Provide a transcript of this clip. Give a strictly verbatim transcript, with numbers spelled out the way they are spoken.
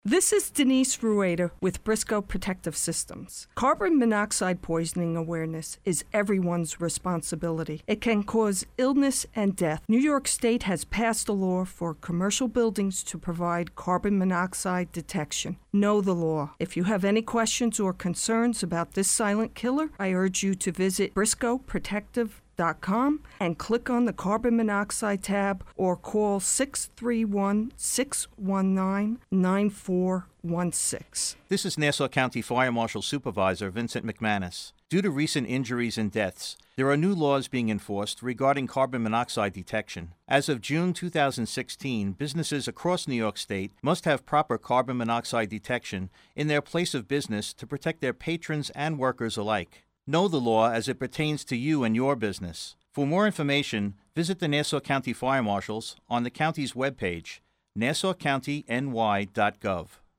This is Denise Rueda with Briscoe Protective Systems. Carbon monoxide poisoning awareness is everyone's responsibility. It can cause illness and death. New York State has passed a law for commercial buildings to provide carbon monoxide detection. Know the law. If you have any questions or concerns about this silent killer, I urge you to visit Briscoe Protective dot com and click on the carbon monoxide tab or call six three one, six one nine, nine four one six. This is Nassau County Fire Marshal Supervisor Vincent McManus. Due to recent injuries and deaths, there are new laws being enforced regarding carbon monoxide detection. As of June two thousand sixteen, businesses across New York State must have proper carbon monoxide detection in their place of business to protect their patrons and workers alike. Know the law as it pertains to you and your business. For more information, visit the Nassau County Fire Marshals on the county's webpage, nassau county n y dot gov.